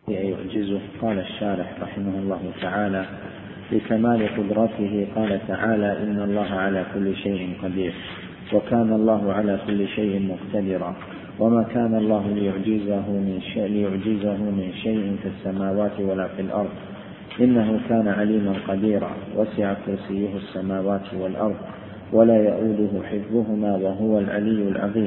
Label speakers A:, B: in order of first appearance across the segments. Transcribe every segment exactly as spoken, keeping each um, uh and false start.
A: يعجزه. قال الشارح رحمه الله تعالى: لكمال قدرته قال تعالى: إن الله على كل شيء قدير، وكان الله على كل شيء مقتدرا. وما كان الله ليعجزه من شيء, ليعجزه من شيء في السماوات ولا في الأرض، إنه كان عليما قديرا. وسع كرسيه السماوات والأرض ولا يؤوده حفظهما وهو العلي العظيم.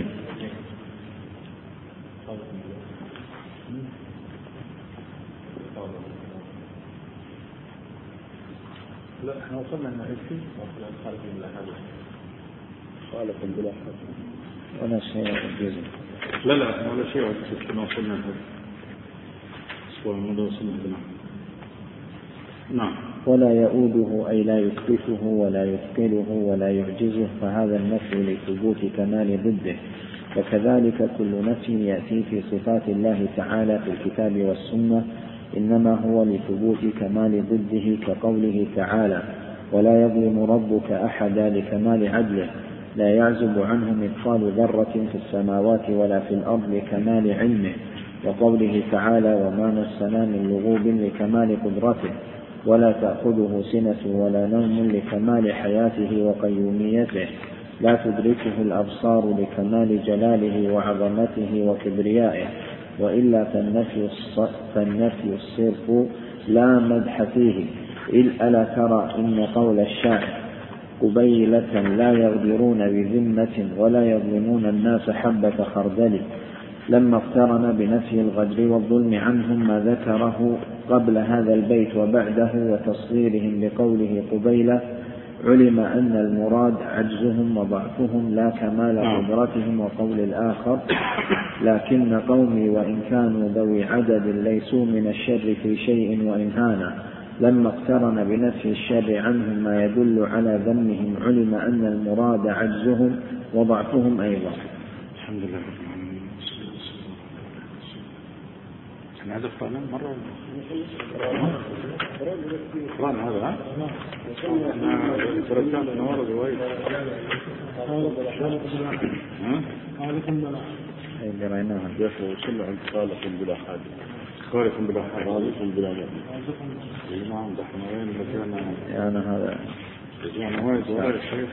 B: لا احنا وصلنا ان ايش خالق بلا حاجه خالق بلا حاجه
A: ولا شيء جزء
B: لا لا ولا شيء احنا وصلنا هذا الاسبوع الماضي وصلنا هنا. نعم.
A: ولا يؤوده أي لا يكلفه ولا يثقله ولا يعجزه، فهذا النفي لثبوت كمال ضده. وكذلك كل نفي يأتي في صفات الله تعالى في الكتاب والسنة إنما هو لثبوت كمال ضده، كقوله تعالى: ولا يظلم ربك أحدا لكمال عدله، لا يعزب عنه مثقال ذرة في السماوات ولا في الأرض لكمال علمه. وقوله تعالى: وما مسنا من لغوب لكمال قدرته، ولا تأخذه سنة ولا نوم لكمال حياته وقيوميته، لا تدركه الأبصار لكمال جلاله وعظمته وكبريائه. وإلا فالنفي, فالنفي الصرف لا مدح فيه. إذ ألا ترى إن قول الشاعر: قبيلة لا يغدرون بذمة ولا يظلمون الناس حبة خردل، لما اقترن بنفي الغدر والظلم عنهم ما ذكره قبل هذا البيت وبعده وتصغيرهم بقوله قبيلة، علم أن المراد عجزهم وضعفهم لا كمال قدرتهم. وقول الآخر: لكن قومي وإن كانوا ذوي عدد ليسوا من الشر في شيء وإن هانا، لما اقترن بنفي الشر عنهم ما يدل على ذمهم علم أن المراد عجزهم وضعفهم أيضا.
B: الحمد لله. هذا فعلا مرة قرآن هذا ها؟ أنا تركت نوار الرواية
A: هاي اللي رأيناها
B: يفو وصل عند خالق بلا حاجة خالق بلا حاجة خالق بلا مؤمن. نعم ده احنا وين مكان
A: يعني هذا
B: يعني وايد ولا الشيخ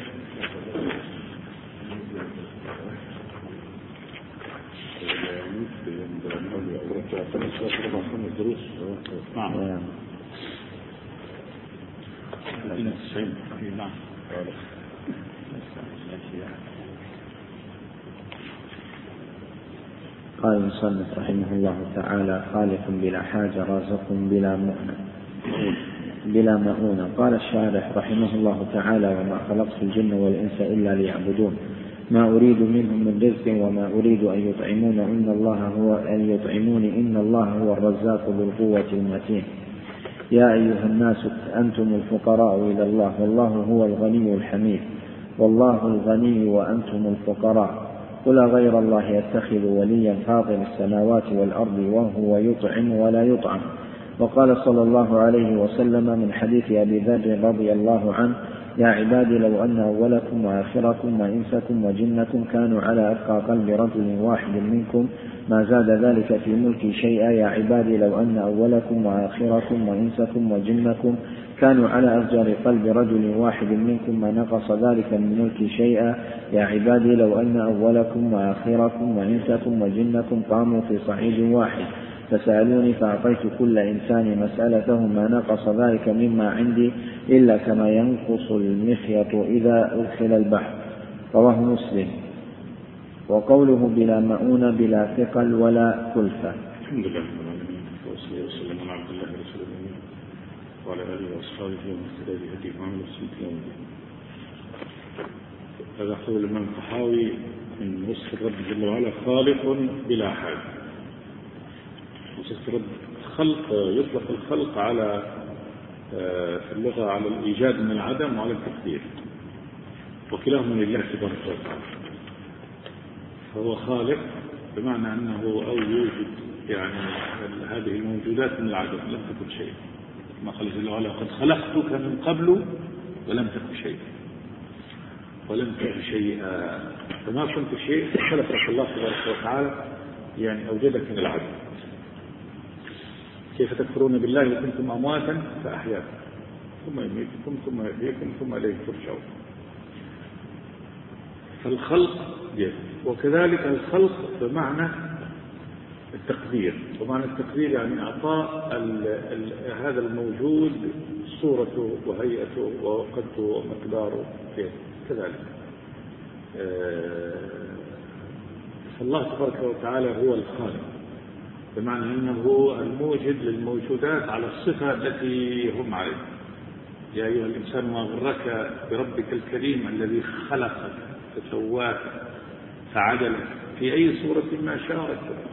B: نعم. نعم.
A: قال المصنف رحمه الله تعالى: خالق بلا حاجة، رازق بلا مؤنة بلا مؤونة. قال الشارح رحمه الله تعالى: وما خلقت الجن والإنس إلا ليعبدون، ما أريد منهم من رزق وما أريد أن يطعمون إن الله هو أن يطعمون إن الله هو الرزاق ذو القوة المتين. يا أيها الناس أنتم الفقراء إلى الله والله هو الغني الحميد، والله الغني وأنتم الفقراء. قل غير الله يتخذ وليا فاطر السماوات والأرض وهو يطعم ولا يطعم. وقال صلى الله عليه وسلم من حديث أبي ذر رضي الله عنه: يا عبادي لو أن أولكم وآخركم وإنسكم وجنكم كانوا على أتقى قلب رجل واحد منكم ما زاد ذلك في ملكي شيئا. يا عبادي لو أن أولكم وآخركم وإنسكم وجنكم كانوا على أفجر قلب رجل واحد منكم ما نقص ذلك من ملكي شيئا. يا عبادي لو أن أولكم وآخركم وإنسكم وجنكم قاموا في صعيد واحد فسألوني فأعطيت كل إنسان مسألته ما نقص ذلك مما عندي إلا كما ينقص المخيط إذا أدخل البحر. رواه مسلم. وقوله بلا مؤونة بلا ثقل ولا كلفة.
B: الحمد لله وصلى وسلم على عبد الله ورسوله وعلى آله وأصحابه ومن اهتدى بهديه وعمل بسنته. هذا قول الإمام الطحاوي من وصف الرب جل وعلا: خالق بلا حاجة. وصف الرب خلق، يطلق الخلق على في اللغة على الإيجاد من العدم وعلى التقدير، وكلاهما لله تبارك وتعالى. فهو خالق بمعنى أنه أو يوجد يعني هذه الموجودات من العدم، لم تكن شيء. ما قال جل وعلا: قد خلقتك من قبل ولم تكن شيء ولم تكن شيئا. فما كنت شيء خلقك الله تبارك وتعالى، يعني أوجدك من العدم. كيف تكفرون بالله وكنتم أمواتا فأحياكم ثم يميتكم ثم يحييكم ثم إليه ترجعون. فالخلق جد، وكذلك الخلق بمعنى التقدير، ومعنى التقدير يعني إعطاء ال ال هذا الموجود صورته وهيئته ووقته ومقداره كذلك. فالله تبارك وتعالى هو الخالق، بمعنى أنه الموجد للموجودات على الصفة التي هم عليه. يا أيها الإنسان ما غرك بربك الكريم الذي خلقك فسواك فعدلك في أي صورة ما شاء ركبك.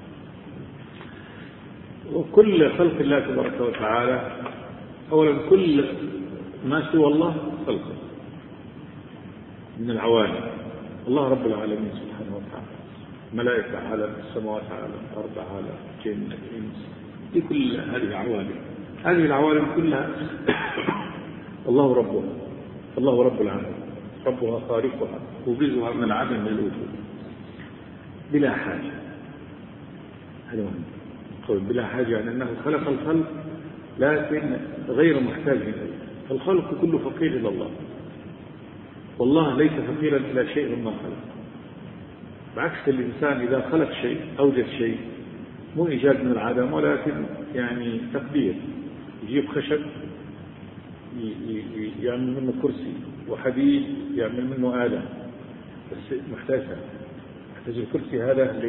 B: وكل خلق الله تبارك وتعالى أولا كل ما سوى الله خلقه من العوالم. الله رب العالمين سبحانه وتعالى، ملائكة عالم، السماوات عالم، أرض عالم، جن، إنس، دي كل هذه العوالم. هذه العوالم كلها الله ربها، الله رب العالمين، ربها خالقها، وبزها من العدم للوجود بلا حاجة. هذا مهم قول بلا حاجة، يعني أنه خلق الخلق لكن غير محتاج إليه. فالخلق كله فقير إلى الله، والله ليس فقيرا إلى شيء مما خلق. بعكس الإنسان إذا خلق شيء أوجد شيء مو إيجاد من العدم، ولكن يعني تقدير، يجيب خشب يعمل منه كرسي، وحديد يعمل منه آلة، بس محتاجها، محتاج الكرسي هذا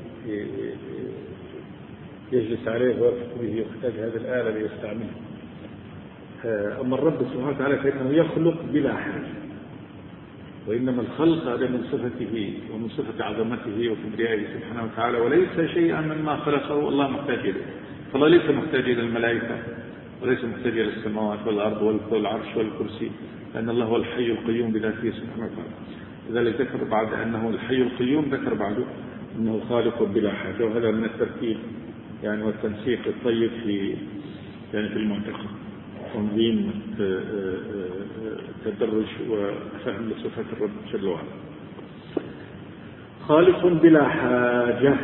B: يجلس عليه ويرفق به، يحتاج هذه الآلة ليستعملها. أما الرب سبحانه وتعالى فإنه يخلق بلا حاجة، وإنما الخلق هذا من صفته ومن صفة عظمته وكبريائه سبحانه وتعالى، وليس شيئا مما خلقه والله محتاج إليه. فالله ليس محتاج إلى الملائكة، وليس محتاج إلى السماوات والأرض والعرش والكرسي، لأن الله هو الحي القيوم بذاته سبحانه وتعالى. لذلك ذكر بعد أنه الحي القيوم، ذكر بعده أنه خالق بلا حاجة، وهذا من الترتيب يعني والتنسيق الطيب في يعني في المنطقة، تنظيم التدرج وفهم لصفات الرب جل وعلا. خالق بلا حاجة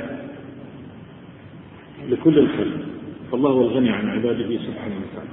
B: لكل الخلق، فالله هو الغني عن عباده سبحانه وتعالى.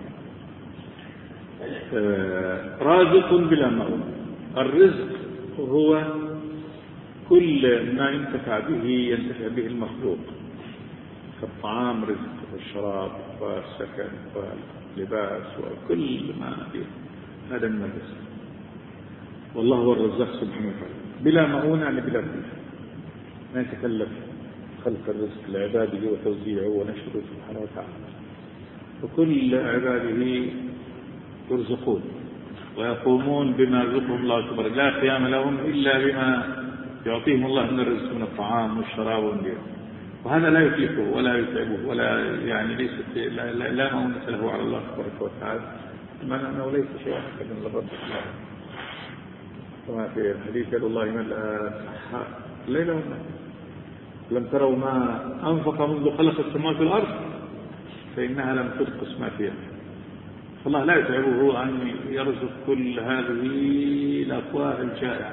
B: رازق بلا مؤون، الرزق هو كل ما ينتفع به ينتفع به المخلوق، كالطعام رزق، والشراب والسكن واللباس وكل ما فيه، هذا من الرزق. والله هو الرزاق سبحانه وتعالى بلا مؤونة، يعني بلا كلفة، ما يتكلف خلق الرزق لعباده وتوزيعه ونشره سبحانه وتعالى. وكل عباده يرزقون ويقومون بما رزقهم الله تبارك، لا قيام لهم إلا بما يعطيهم الله من الرزق من الطعام والشراب والبيع، وهذا لا يكلفه ولا يتعبه ولا يعني ليس لا, لا, لا مؤونة له على الله تبارك وتعالى، بمعنى أنه ليس شيء أحد من الرب سبحانه. كما في الحديث قال الله من الصحاء الليل والنهار، لم تروا ما أنفق منذ خلق السماوات والأرض فإنها لم تنقص ما فيها. فالله لا يتعبه أن يرزق كل هذه الأفواه الجائعة،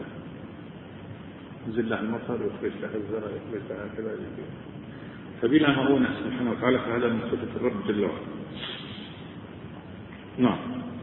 B: ينزل له المطر ويخرج له الزرع ويخرج له كذا، فبلا مؤونة سبحانه وتعالى، فهذا من صفة الرب جل وعلا. نعم.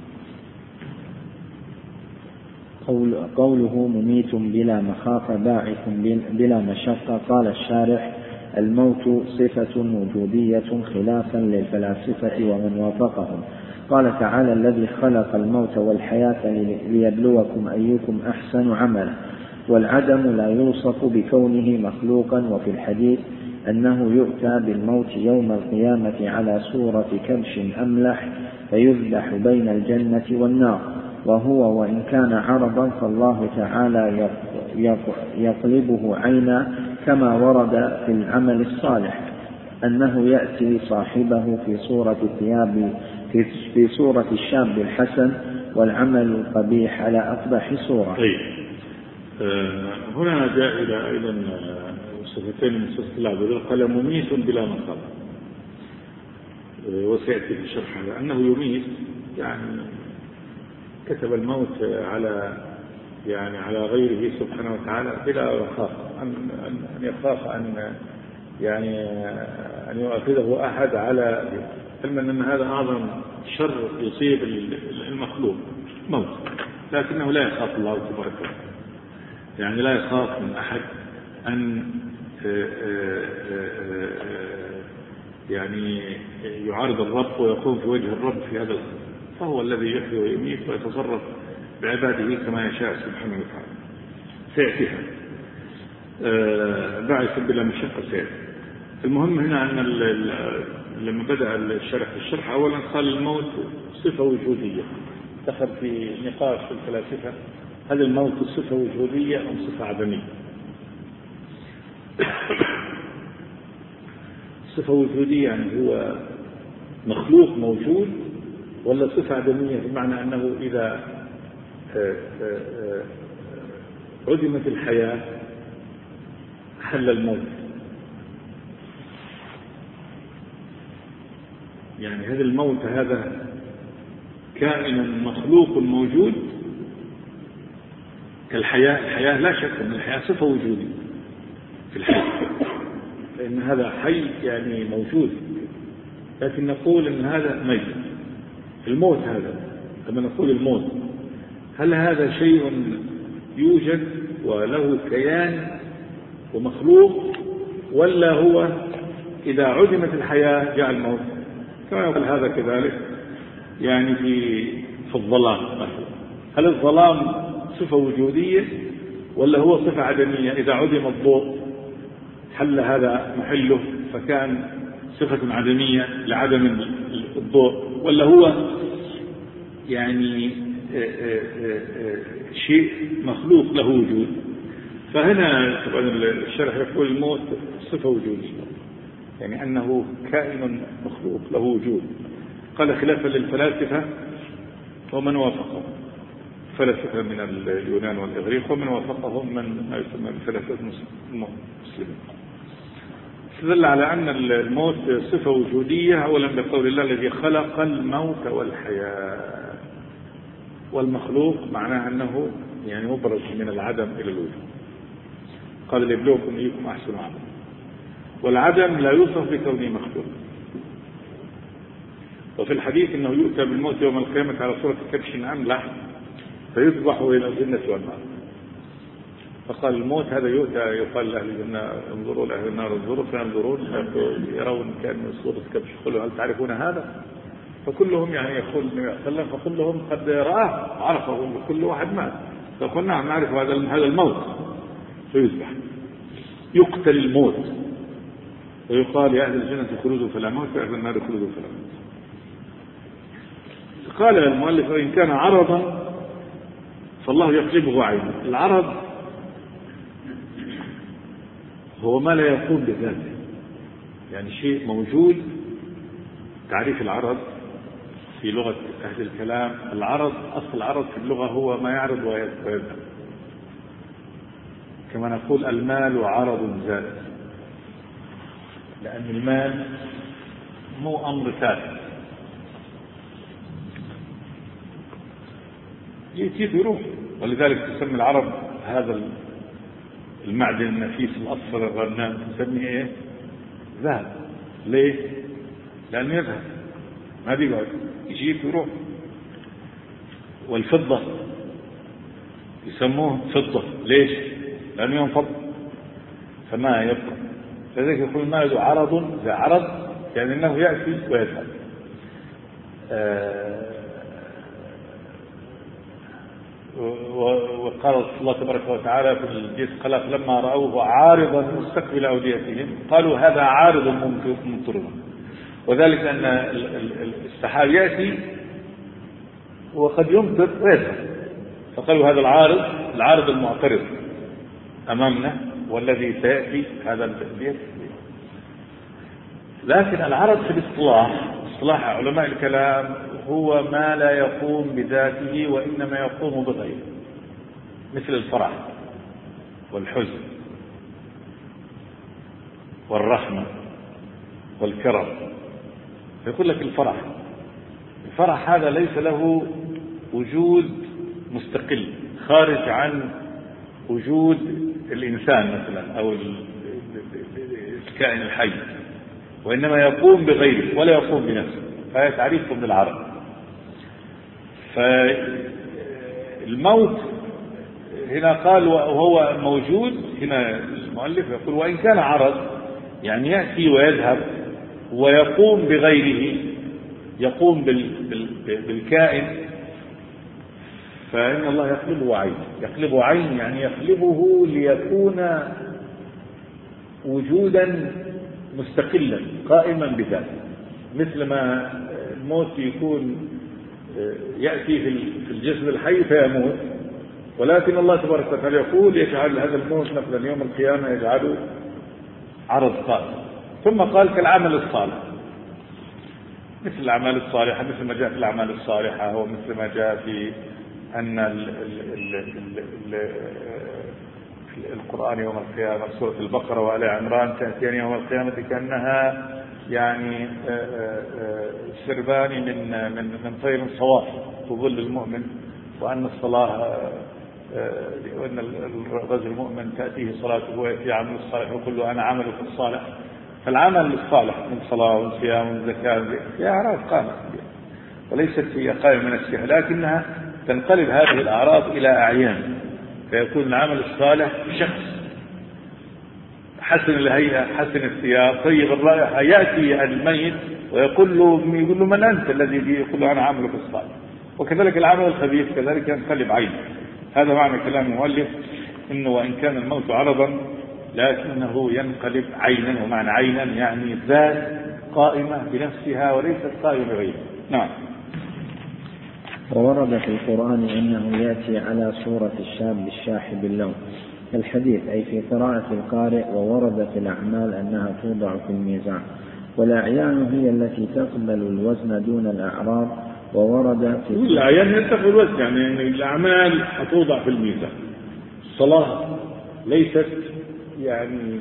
A: قول قوله مميت بلا مخافة باعث بلا مشقة. قال الشارح: الموت صفة وجودية خلافا للفلاسفة ومن وافقهم. قال تعالى: الذي خلق الموت والحياة ليبلوكم أيكم أحسن عملا. والعدم لا يوصف بكونه مخلوقا. وفي الحديث أنه يؤتى بالموت يوم القيامة على صورة كبش أملح فيذبح بين الجنة والنار، وهو وإن كان عرضا فالله تعالى يقلبه عينا، كما ورد في العمل الصالح أنه يأتي صاحبه في صورة الثياب في صورة الشاب الحسن، والعمل القبيح على أقبح صورة.
B: طيب. آه هنا جاء إلى أيضا صفتين من صفات الله عز وجل، قال مميت بلا مخاف، آه وسيأتي في شرح هذا أنه يميت، يعني كتب الموت على يعني على غيره سبحانه وتعالى بلا مخاف، أن, أن يخاف أن يعني أن يؤاخذه أحد على علما أن هذا أعظم شر يصيب المخلوق موت، لكنه لا يخاف الله تبارك وتعالى، يعني لا يخاف من أحد أن يعني يعارض الرب ويقوم في وجه الرب في هذا الأمر، فهو الذي يحيي ويميت ويتصرف بعباده كما يشاء سبحانه وتعالى. سيأتيها باعث بلا مشقة سيأتي. المهم هنا أن لما بدأ الشرح الشرح أولا قال الموت صفة وجودية، دخل في نقاش في الفلاسفة هل الموت صفة وجودية أم صفة عدمية؟ صفة وجودية يعني هو مخلوق موجود، ولا صفة عدمية بمعنى أنه إذا عدمت الحياة حل الموت؟ يعني هذا الموت هذا كائن مخلوق موجود كالحياة. الحياة لا شك أن الحياة صفة وجودية في الحياة، لأن هذا حي يعني موجود، لكن نقول أن هذا ميت. الموت هذا لما نقول الموت هل هذا شيء يوجد وله كيان ومخلوق، ولا هو إذا عدمت الحياة جاء الموت؟ كما يقول هذا كذلك يعني في في الظلام مثلا، هل الظلام صفة وجودية ولا هو صفة عدمية؟ إذا عدم الضوء حل هذا محله فكان صفة عدمية لعدم الضوء، ولا هو يعني شيء مخلوق له وجود؟ فهنا طبعا الشرح يقول الموت صفة وجودية، يعني أنه كائن مخلوق له وجود. قال خلافا للفلاسفة ومن وافقهم، فلاسفة من اليونان والإغريق ومن وافقهم من ما يسمى الفلاسفة المسلمين، استدل على أن الموت صفة وجودية أولا بقول الله الذي خلق الموت والحياة، والمخلوق معناه أنه يعني مبرز من العدم إلى الوجود. قال ليبلوكم أيكم أحسن عملا، والعدم لا يوصف بكونه مخلوق. وفي الحديث أنه يؤتى بالموت يوم القيامة على صورة كبش أملح فيذبح إلى الجنة والنار. فقال الموت هذا يؤتى يقال لأهل الجنة انظروا، لأهل النار انظروا، فينظرون يرون كأن صورة كبش، قالوا هل تعرفون هذا؟ فكلهم يعني يقول النبي صلى الله عليه وسلم فكلهم قد رآه عرفه، كل واحد مات، فقلنا نعم نعرف هذا هذا الموت، فيذبح يقتل الموت ويقال يا أهل الجنة خلود فلا موت ويا أهل النار خلود فلا موت. قال المؤلف إن كان عرضا فالله يقلبه عينه. العرض هو ما لا يقوم بذاته، يعني شيء موجود. تعريف العرض في لغة أهل الكلام، العرض أصل العرض في اللغة هو ما يعرض ويذهب، كما نقول المال عرض زائد، لأن المال مو أمر ثابت، يأتي يروح. ولذلك تسمي العرب هذا المعدن النفيس الأصفر الرنان تسميه إيه؟ ذهب. ليه؟ لأنه يذهب ما بيقعد، يجيك ويروح. والفضة يسموه فضة، ليش؟ لأنه ينفض فما يبقى. لذلك يقول المال عرض ذا عرض، يعني أنه يأتي ويذهب. آه وقال الله تبارك وتعالى في الجيش خلق لما رأوه عارضا مستقبل أوديتهم قالوا هذا عارض ممطرنا، وذلك أن السحاب يأتي وقد يمطر ويذهب، فقالوا هذا العارض العارض المعترض أمامنا والذي سيأتي هذا البيت. لكن العرض في الاصطلاح اصطلاح علماء الكلام هو ما لا يقوم بذاته وإنما يقوم بغيره، مثل الفرح والحزن والرحمة والكرم. يقول لك الفرح الفرح هذا ليس له وجود مستقل خارج عن وجود الإنسان مثلا أو الكائن الحي، وإنما يقوم بغيره ولا يقوم بنفسه، فهي تعريف من العرب. فالموت هنا قال وهو موجود، هنا المؤلف يقول وإن كان عرض، يعني يأتي ويذهب ويقوم بغيره، يقوم بالكائن، فإن الله يقلبه عين. يقلبه عين يعني يقلبه ليكون وجودا مستقلا قائما بذاته، مثل ما الموت يكون يأتي في الجسم الحي فيموت، ولكن الله تبارك وتعالى يقول يجعل هذا الموت مثلا يوم القيامة يجعله عرض قائم. ثم قال كالعمل الصالح، مثل الأعمال الصالحة، مثل ما جاء في الأعمال الصالحة، ومثل ما جاء في أن ال ال ال ال القرآن يوم القيامة، سورة البقرة وآل عمران تأتيان يوم القيامة كأنها يعني سربان من من من طير صواف تظل المؤمن، وأن الصلاة وأن الرجل المؤمن تأتيه صلاته ويأتي عمل الصالح وكل أنا عملك الصالح. فالعمل الصالح من صلاة وصيام وزكاة هي أعراض قامت، وليست هي قائمة من نفسها، لكنها تنقلب هذه الأعراض إلى أعيان، فيكون العمل الصالح شخص حسن الهيئة، حسن الثياب، طيب الرائحة، يأتي الميت ويقول له يقول له من أنت الذي يقول له أنا عملك الصالح. وكذلك العمل الخبيث كذلك ينقلب عينه. هذا معنى كلام المؤلف إنه وإن كان الموت عرضا لكنه ينقلب عينا، ومعنى عينا يعني ذات قائمة بنفسها وليست قائمة بغيرها. نعم.
A: وورد في القرآن أنه يأتي على صورة الشاب الشاحب اللون الحديث، أي في قراءة القارئ. وورد في الأعمال أنها توضع في الميزان، والأعيان هي التي تقبل الوزن دون الأعراض. وورد في
B: الأعيان هي تقبل الوزن، يعني الأعمال حتوضع في الميزان. الصلاة ليست يعني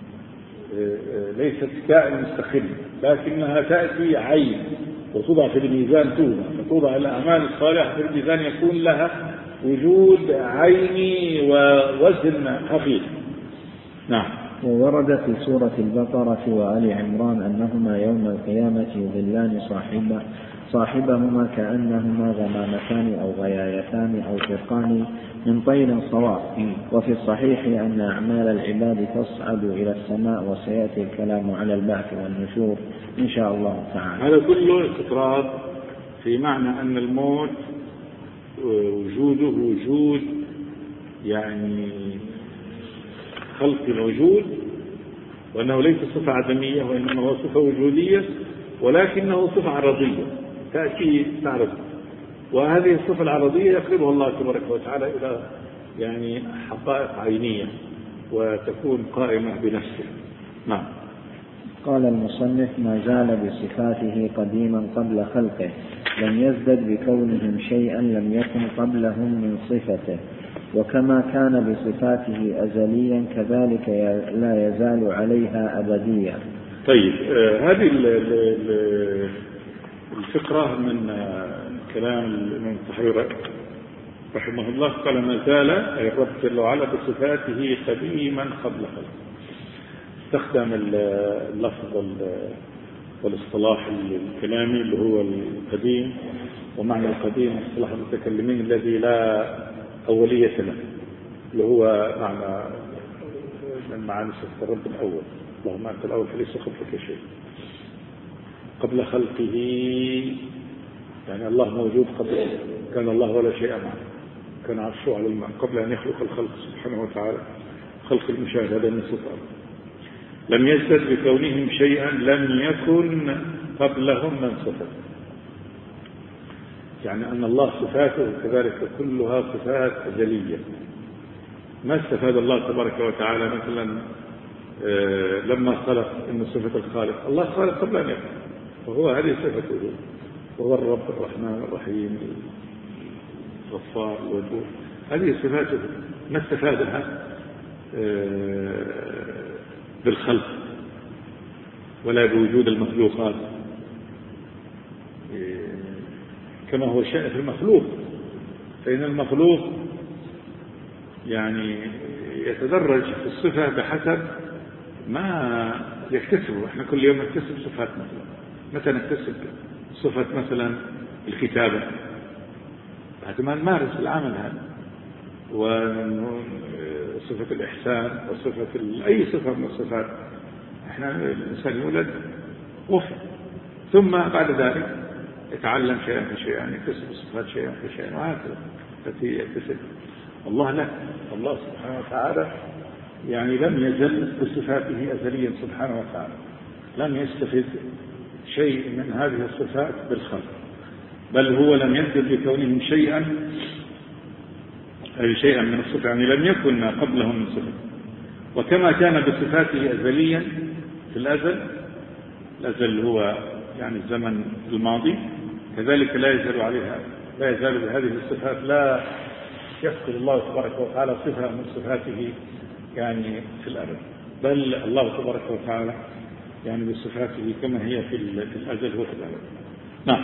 B: ليست كائن مستقل، لكنها تأتي عين وتوضع في الميزان، توضع فتوضع الأعمال الصالحة في الميزان، يكون لها وجود عيني ووزن حقيقي. نعم.
A: وورد في سورة البقرة وآل عمران أنهما يوم القيامة يظلان صاحبا صاحبهما كأنهما غمامتان أو غيايتان أو فرقان من طير صواب. وفي الصحيح أن أعمال العباد تصعد إلى السماء، وسيأتي الكلام على البعث والنشور إن شاء الله تعالى.
B: هذا كله استطراد في معنى أن الموت وجوده وجود يعني خلق الوجود، وأنه ليس صفة عدمية وإنما هو صفة وجودية، ولكنه صفة عرضية تأتي تعرض، وهذه الصفة العرضية يقلبها الله تبارك وتعالى إلى يعني حقائق عينية وتكون قائمة بنفسه. نعم.
A: قال المصنف ما زال بصفاته قديما قبل خلقه، لم يزدد بكونهم شيئا لم يكن قبلهم من صفته، وكما كان بصفاته أزليا كذلك لا يزال عليها أبديا.
B: طيب آه هذه الفقرة من آه كلام الإمام الطحاوي رحمه الله. قال ما زال أي الرب جل وعلا بصفاته قديما قبل خلقه. استخدم اللفظ والاصطلاح الكلامي اللي هو القديم، ومعنى القديم اصطلاح المتكلمين الذي لا أولية له، اللي هو معنى من معاني صفة الرب الأول، اللهم أنت الأول فليس قبلك شيء. قبل خلقه يعني الله موجود قبل كان الله ولا شيء معه، كان عرشه على الماء قبل أن يخلق الخلق سبحانه وتعالى. خلق المشاهدة من صفة. لم يزدد بكونهم شيئا لم يكن قبلهم من صفة، يعني أن الله صفاته كذلك كلها صفات أزلية. ما استفاد الله تبارك وتعالى مثلا لما خلق إن صفة الخالق، الله خالق قبل أن يخلق، وهو هذه صفته، وهو الرب الرحمن الرحيم الغفار الودود، هذه صفاته. ما استفادها بالخلق ولا بوجود المخلوقات، كما هو شأن في المخلوق، فإن المخلوق يعني يتدرج في الصفة بحسب ما يكتسبوا. احنا كل يوم نكتسب صفات، مثلا متى نكتسب صفة مثلا الكتابة؟ بعد ما نمارس العمل هذا، وصفة الإحسان وصفة أي صفة من الصفات. احنا الإنسان يولد وفق، ثم بعد ذلك يتعلم شيئا فشيئا، يكتسب الصفات شيئا فشيئا، وهكذا التي يكتسب. الله لا، الله سبحانه وتعالى يعني لم يزل بصفاته أزليا سبحانه وتعالى، لم يستفد شيء من هذه الصفات بالخلق، بل هو لم يزل بكونهم شيئا أي شيئا من الصفات، يعني لم يكن ما قبلهم من صفات. وكما كان بصفاته أزليا في الأزل، الأزل هو يعني الزمن الماضي، كذلك لا يزال عليها، لا يزال بهذه الصفات، لا يفقد الله تبارك وتعالى صفة من صفاته يعني في الأبد، بل الله تبارك وتعالى يعني بصفاته كما هي في الأزل هو في الأبد. نعم.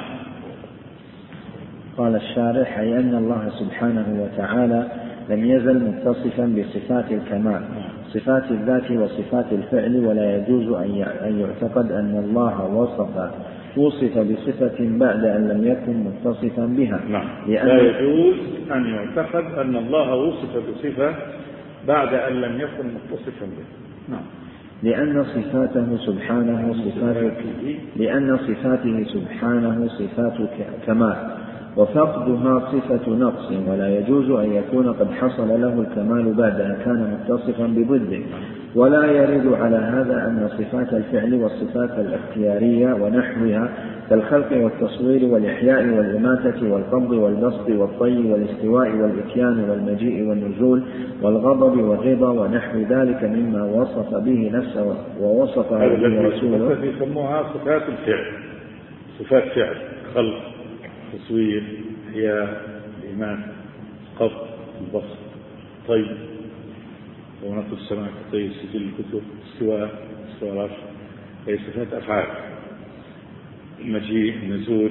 A: قال الشارح: أي أن الله سبحانه وتعالى لم يزل متصفا بصفات الكمال، صفات الذات وصفات الفعل، ولا يجوز أن يعتقد أن الله وصف وصف بصفة بعد أن لم يكن متصفا بها.
B: نعم. لا يجوز أن يعتقد أن الله وصف بصفة بعد أن لم يكن متصفا بها. نعم.
A: لأن صفاته سبحانه صفات لأن صفاته سبحانه صفات كمال، وفقدها صفة نقص، ولا يجوز أن يكون قد حصل له الكمال بعد أن كان متصفا بضده. ولا يرد على هذا أن صفات الفعل والصفات الاختيارية ونحوها كالخلق والتصوير والإحياء والإماتة والقبض والبسط والطي والاستواء والإتيان والمجيء والنزول والغضب والرضا ونحو ذلك مما وصف به نفسه ووصف به رسوله.
B: يسموها صفات الفعل، صفات فعل: خلق، تصوير، إحياء، إماتة، قبض، البسط، طي، ونقل السماء، طي، سجل الكتب، استواء، استواء العرش، هي صفات أفعال. المجيء، النزول،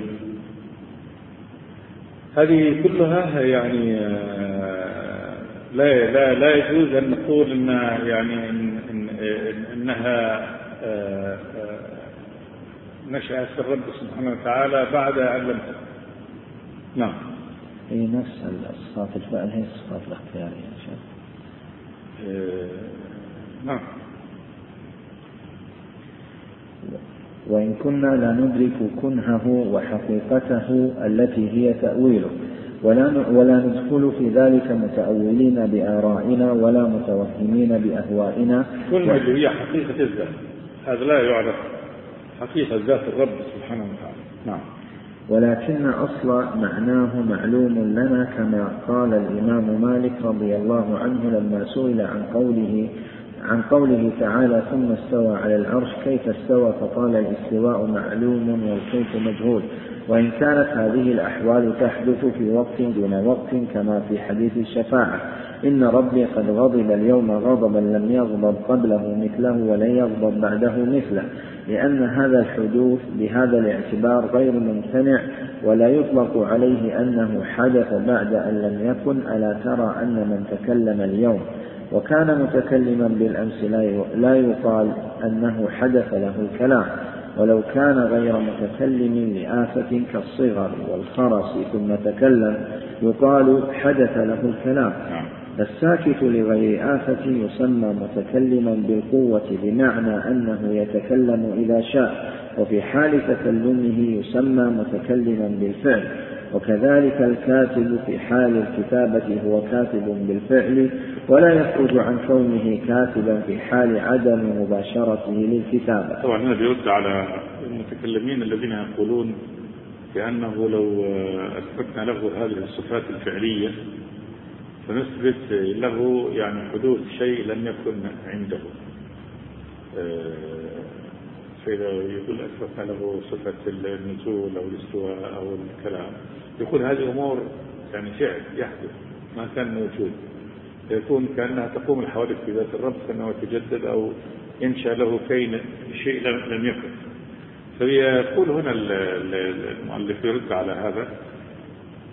B: هذه كلها يعني لا لا لا يجوز أن نقول إن يعني إن إن إنها نشأت الرب سبحانه وتعالى بعد أن لم تكن. نعم.
A: هي نفس الصفات الفعل، هي الصفات الاختيارية.
B: آه نعم.
A: وإن كنا لا ندرك كنهه وحقيقته التي هي تأويله، ولا ولا ندخل في ذلك متأولين بآرائنا ولا متوهمين بأهوائنا.
B: كنه اللي هي حقيقة الذات، هذا لا يعرف حقيقة ذات الرب سبحانه وتعالى. نعم.
A: ولكن أصل معناه معلوم لنا، كما قال الإمام مالك رضي الله عنه لما سئل عن قوله عن قوله تعالى: ثم استوى على العرش، كيف استوى؟ فقال: الاستواء معلوم والكيف مجهول. وإن كانت هذه الأحوال تحدث في وقت دون وقت، كما في حديث الشفاعة: إن ربي قد غضب اليوم غضبا لم يغضب قبله مثله ولن يغضب بعده مثله، لأن هذا الحدوث بهذا الاعتبار غير ممتنع، ولا يطلق عليه أنه حدث بعد أن لم يكن. ألا ترى أن من تكلم اليوم وكان متكلما بالأمس لا يقال أنه حدث له الكلام، ولو كان غير متكلم لآفة كالصغر والخرس ثم تكلم يقال حدث له الكلام. الساكت لغير آفة يسمى متكلما بالقوة، بمعنى أنه يتكلم إذا شاء، وفي حال تكلمه يسمى متكلما بالفعل. وكذلك الكاتب في حال الكتابة هو كاتب بالفعل، ولا يخرج عن كونه كاتبا في حال عدم مباشرته للكتابة.
B: طبعا هنا بيرد على المتكلمين الذين يقولون بأنه لو أثبتنا له هذه الصفات الفعلية فنثبت له يعني حدوث شيء لم يكن عنده، فإذا يقول أثبتنا له صفة النزول أو الاستواء أو الكلام، يقول هذه أمور يعني فعل يحدث ما كان موجود، يكون كأنها تقوم الحوادث في ذات الرب، كأنه يتجدد أو ينشأ له كين شيء لم يكن. فيقول هنا المؤلف يرد على هذا،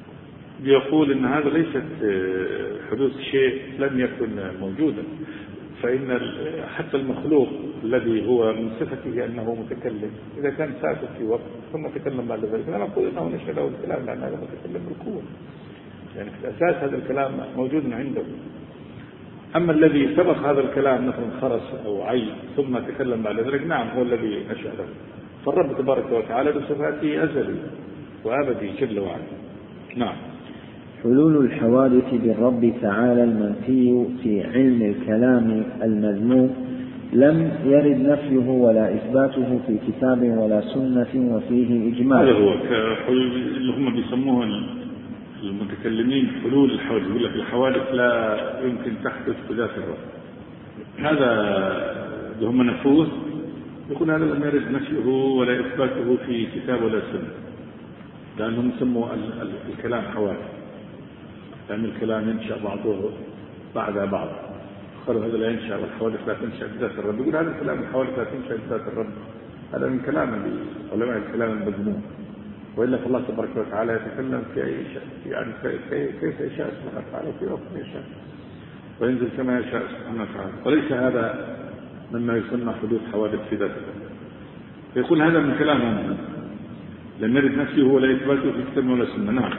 B: بيقول إن هذا ليست حدوث شيء لم يكن موجودا، فإن حتى المخلوق الذي هو من صفته أنه متكلم إذا كان ساكت في وقت ثم تكلم بعد ذلك لا نقول أنه نشأ له الكلام لأن هذا متكلم بالقوة، يعني في الأساس هذا الكلام موجود عنده. أما الذي سبق هذا الكلام مثلا خرس أو عين ثم تكلم بعد ذلك نعم هو الذي نشأ له. فالرب تبارك وتعالى بصفاته أزلي وأبدي جل وعلا. نعم.
A: حلول الحوادث بالرب تعالى المنفي في علم الكلام المذموم لم يرد نفيه ولا إثباته في كتاب ولا سنة وفيه إجمال.
B: هذا هو كحلول اللي هم بيسموه المتكلمين حلول الحوادث، يقول لك الحوادث لا يمكن تحدث بذات الرب. هذا اللي هم نفوه يقول هذا لم يرد نفيه ولا إثباته في كتاب ولا سنة، لأنهم سموا الكلام حوادث، لأن الكلام ينشأ بعضه بعد بعض. قالوا هذا لا ينشأ والحوادث لا تنشأ بذات الرب. يقول هذا الكلام الحوادث لا تنشأ بذات الرب، هذا من كلام علماء الكلام المذموم. وإلا فالله تبارك وتعالى يتكلم في أي شيء، يعني كيف يشاء سبحانه وتعالى في وقت يشاء وينزل كما يشاء سبحانه وتعالى، وليس هذا مما يسمى حدوث حوادث في ذات الرب. فيقول هذا من كلامهم لم يرد نفسه ولا إثباته في كتاب ولا سنة. نعم.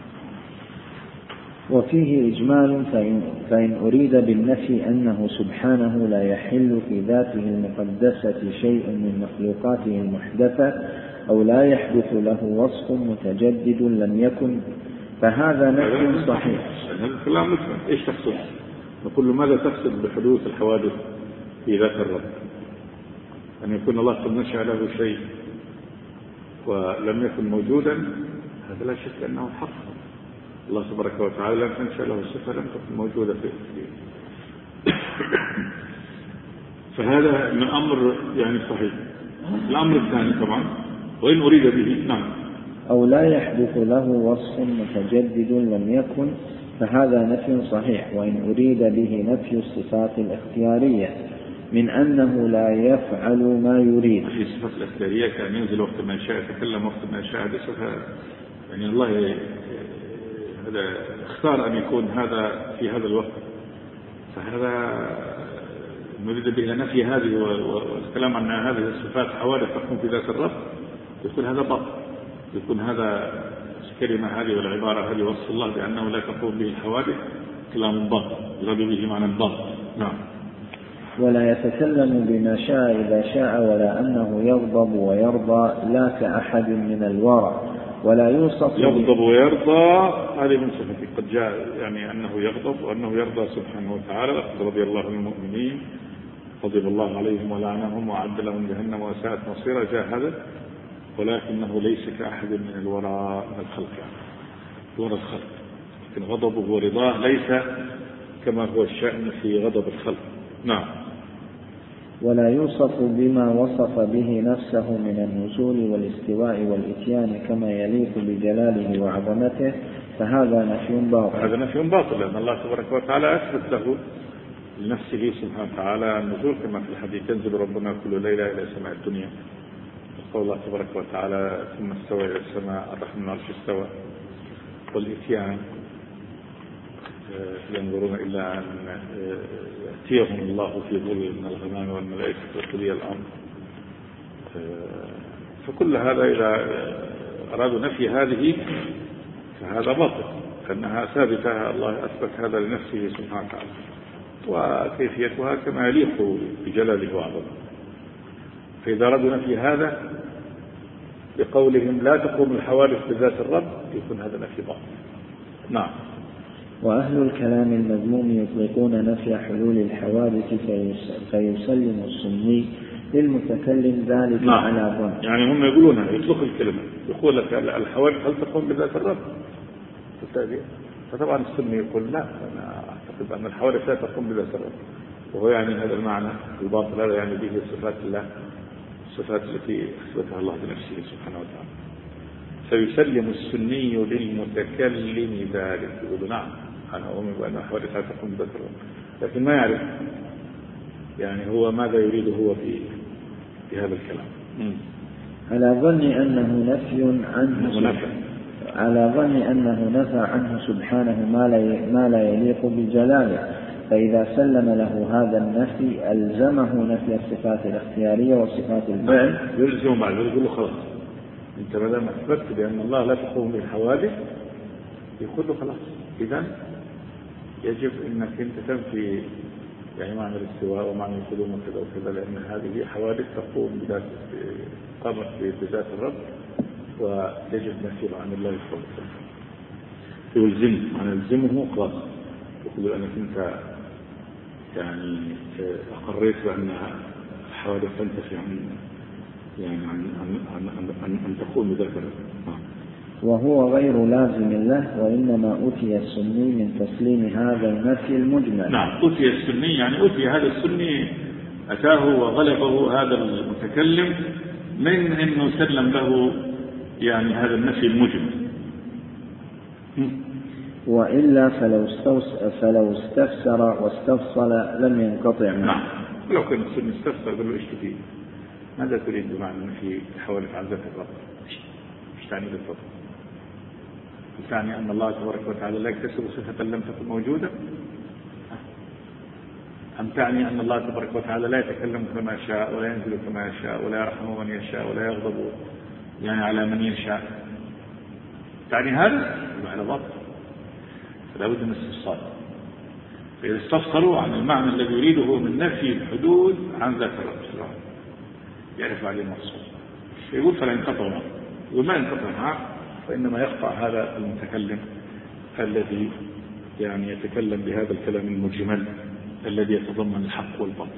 A: وفيه إجمال فإن, فإن أريد بالنفي أنه سبحانه لا يحل في ذاته المقدسة شيء من مخلوقاته المحدثة أو لا يحدث له وصف متجدد لم يكن فهذا نفي صحيح.
B: هذا الكلام مثل إيش تقصد؟ نقول له ماذا تقصد بحدوث الحوادث في ذات الرب؟ أن يكون الله قد نشأ له شيء ولم يكن موجودا، هذا لا شك أنه حق. الله تبارك وتعالى لم تنشأ له صفة لم تكن موجودة في فهذا من أمر يعني صحيح. الأمر الثاني طبعا وإن أريد به نعم
A: أو لا يحدث له وصف متجدد لم يكن فهذا نفي صحيح. وإن أريد به نفي الصفات الاختيارية من أنه لا يفعل ما يريد.
B: في الصفات الاختيارية كان ينزل وقت ما يشاء يتكلم وقت ما يشاء، هذا صفة يعني الله هذا اختار أن يكون هذا في هذا الوقت، فهذا نريد به نفي هذه والكلام عن هذه الصفات حوادث تكون في ذات الرب، يكون هذا باطل، يكون هذا الكلمة هذه والعبارة هذه وصف الله بأنه لا تقوم به الحوادث كلام باطل يراد به معنى باطل. نعم.
A: ولا يتكلم بما شاء إذا شاء ولا أنه يغضب ويرضى لا كأحد من الورى ولا يوصف
B: يغضب ويرضى. هذه من صفته قد جاء يعني أنه يغضب وأنه يرضى سبحانه وتعالى. لقد رضي الله عن المؤمنين غضب الله عليهم ولعنهم وأعد لهم جهنم وساءت مصيرا، جاء هذا. ولكنه ليس كأحد من الورى من الخلق، يعني ورى الخلق، لكن غضبه ورضاه ليس كما هو الشأن في غضب الخلق. نعم.
A: ولا يوصف بما وصف به نفسه من النزول والاستواء والإتيان كما يليق بجلاله وعظمته فهذا نفي باطل.
B: هذا نفي باطل لأن الله تبارك وتعالى أثبت له لنفسه سبحانه وتعالى النزول كما في الحديث ينزل ربنا كل ليلة إلى سماء الدنيا. قول الله تبارك وتعالى ثم استوى إلى السماء الرحمن العرش استوى. والإتيان ينظرون إلا أن يأتيهم الله في ظل من الغمام والملائكة وقضي الأمر. فكل هذا إذا أرادوا نفي هذه فهذا باطل، لأنها ثابتة، الله أثبت هذا لنفسه سبحانه وتعالى وكيفيتها كما يليق بجلاله وعظمته. فإذا أرادوا نفي هذا بقولهم لا تقوم الحوادث بذات الرب يكون هذا نفي باطل. نعم.
A: وأهل الكلام المذموم يطلقون نفي حلول الحوادث فيسلم السني للمتكلم ذلك
B: نعم.
A: على ظن.
B: يعني هم يقولون يطلق الكلمة، يقول لك الحوادث هل تقوم بذات الرب؟ فطبعا السني يقول لا، أنا أعتقد أن الحوادث لا تقوم بذات الرب، وهو يعني هذا المعنى الباطل هذا يعني به صفات الله، الصفات التي أثبتها الله بنفسه سبحانه وتعالى. فيسلم السني للمتكلم ذلك، يقول نعم أنا أؤمن بأن الحوادث لا تقوم بذات الرب، لكن ما يعرف يعني هو ماذا يريد هو في في هذا الكلام. م.
A: على ظن أنه نفي عنه
B: نفي.
A: على ظن أنه نفى عنه سبحانه ما لا ما لا يليق بجلاله فإذا سلم له هذا النفي ألزمه نفي الصفات الاختيارية وصفات الفعل.
B: يلزم بعد يقول له خلاص أنت ما دام أثبتت بأن الله لا تقوم بالحوادث يقول له خلاص إذن يجب أنك أنت تنفي يعني معنى الاستواء ومعنى القدوم وكذا وكذا، لأن هذه حوادث تقوم بذات قامت بذات الرب ويجب نفيها عن الله سبحانه وتعالى. يلزمه أنا ألزمه خلاص يقول أنك أنت يعني أقريت بأن حوادث تنتفي عن يعني عن أن أن أن أن تقوم بذات الرب،
A: وهو غير لازم له، وإنما أتي السني من تسليم هذا النفي المجمل.
B: نعم أتي السني يعني أتي هذا السني أتاه وغلبه هذا المتكلم من أنه سلم له يعني هذا النفي المجمل.
A: وإلا فلو فلو استفسر واستفصل لم ينقطع معه.
B: نعم لو كان السني استفسر قال له ايش تفيد؟ ماذا تريد بمعنى النفي حوالف عن ذات الرب؟ ايش تعني بالضبط؟ تعني أن الله تبارك وتعالى لا يكتسب صفة لم تكن موجودة؟ أم تعني أن الله تبارك وتعالى لا يتكلم كما يشاء ولا ينزل كما يشاء ولا يرحم من يشاء ولا يغضب يعني على من يشاء؟ تعني هذا معنى ضبط، فلا بد من استفصال. فإذا استفصلوا عن المعنى الذي يريده من نفي الحدود عن ذات الرب سبحانه يعرف عليه المقصود، يقول فلا ينقطع معه، وما ينقطع معه فإنما يقطع هذا المتكلم الذي يعني يتكلم بهذا الكلام المجمل الذي يتضمن الحق والباطل.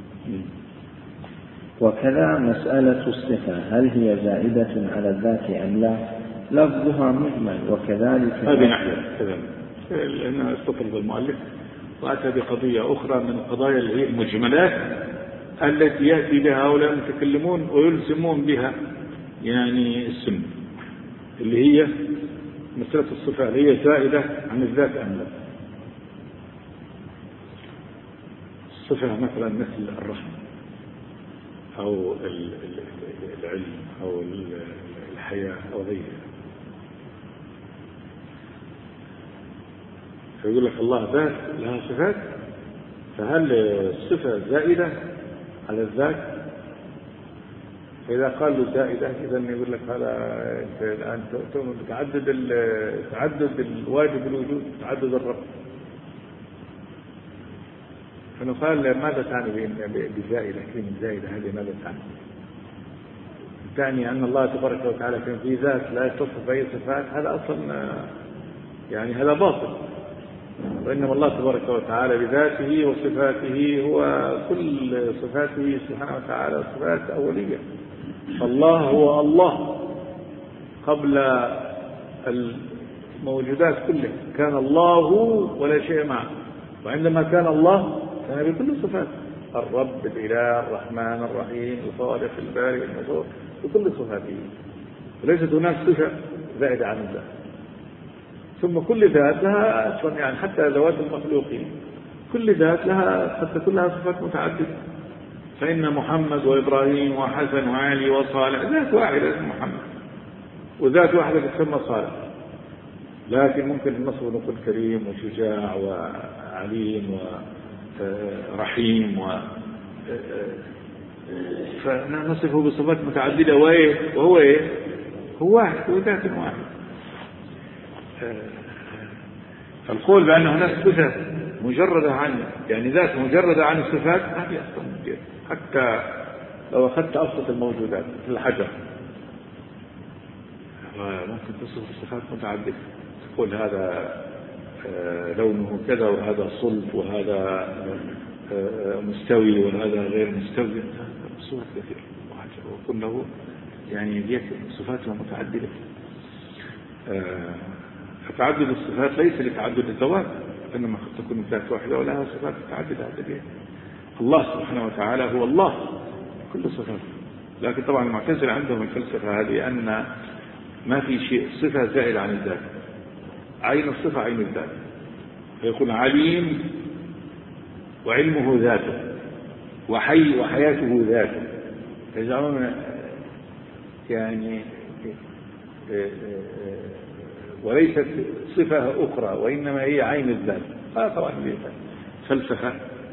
A: وكذا مسألة الصفة هل هي زائدة على الذات أم لا؟ لفظها مجمل. وكذلك
B: هذه نحن كذلك لأنه استطرد المؤلف وأتى بقضية أخرى من القضايا اللي هي المجملات التي يأتي بها هؤلاء المتكلمون ويلزمون بها يعني السنة اللي هي مسألة الصفة اللي هي زائدة عن الذات أم لا. الصفة مثلا مثل الرحمة أو العلم أو الحياة أو غيرها، فيقول لك الله ذات لها صفات، فهل الصفة زائدة على الذات؟ فإذا قالوا زائدة إذن يقول لك هذا الآن تعدد تعدد الواجب الوجود تعدد الرب. فنقال ماذا تعني بزائدة؟ كلمة زائدة هذه ماذا تعني؟ تعني أن الله تبارك وتعالى في ذات لا يتصف بأي صفات، هذا أصلا يعني هذا باطل. وإنما الله تبارك وتعالى بذاته وصفاته هو كل صفاته سبحانه وتعالى صفات أولية. الله هو الله قبل الموجودات كلها، كان الله ولا شيء معه، وعندما كان الله كان بكل صفات الرب الإله الرحمن الرحيم الخالق البارئ المصور بكل صفاته، وليست هناك صفة زائدة عن الذات. ثم كل ذات لها أصلا يعني حتى ذوات المخلوقين كل ذات لها قد تكون لها صفات متعددة، فإن محمد وإبراهيم وحسن وعلي وصالح ذات واحدة اسمها محمد، وذات واحدة تسمى صالح، لكن ممكن النصب نقول كريم وشجاع وعليم ورحيم و فنصفه بصفات متعددة وهو إيه؟ هو واحد، هو ذات واحد. فالقول بأن هناك صفة مجردة عن يعني ذات مجردة عن الصفات ما في أصلا مجرد. حتى لو أخذت أبسط الموجودات مثل الحجر ممكن تصف الصفات متعددة، تقول هذا لونه كذا وهذا صلب وهذا مستوي وهذا غير مستوي، صفات كثيرة وكله يعني ديت صفاتها متعددة. فتعدد الصفات ليس لتعدد الذوات، إنما قد تكون ذات واحدة ولها صفات متعددة. الله سبحانه وتعالى هو الله كل صفات، لكن طبعا المعتزلة عندهم الفلسفة هذه أن ما في شيء صفة زائدة عن الذات، عين الصفة عين الذات، فيكون عليم وعلمه ذاته وحي وحياته ذاته، يجعلون يعني وليست صفة أخرى وإنما هي عين الذات. هذا طبعا فلسفة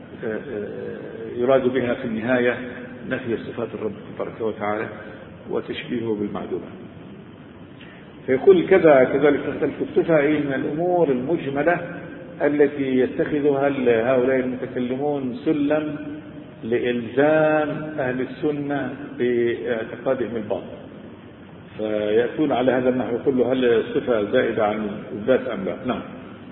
B: يراد بها في النهاية نفي صفات الرب تبارك وتعالى وتشبيهه بالمعدومة. فيقول كذا كذلك الفلسفة هي من الأمور المجملة التي يتخذها هؤلاء المتكلمون سلم لإلزام أهل السنة باعتقادهم الباطل، فيأتون على هذا النحو يقول له هل الصفة زائدة عن الذات أم لا؟ نعم.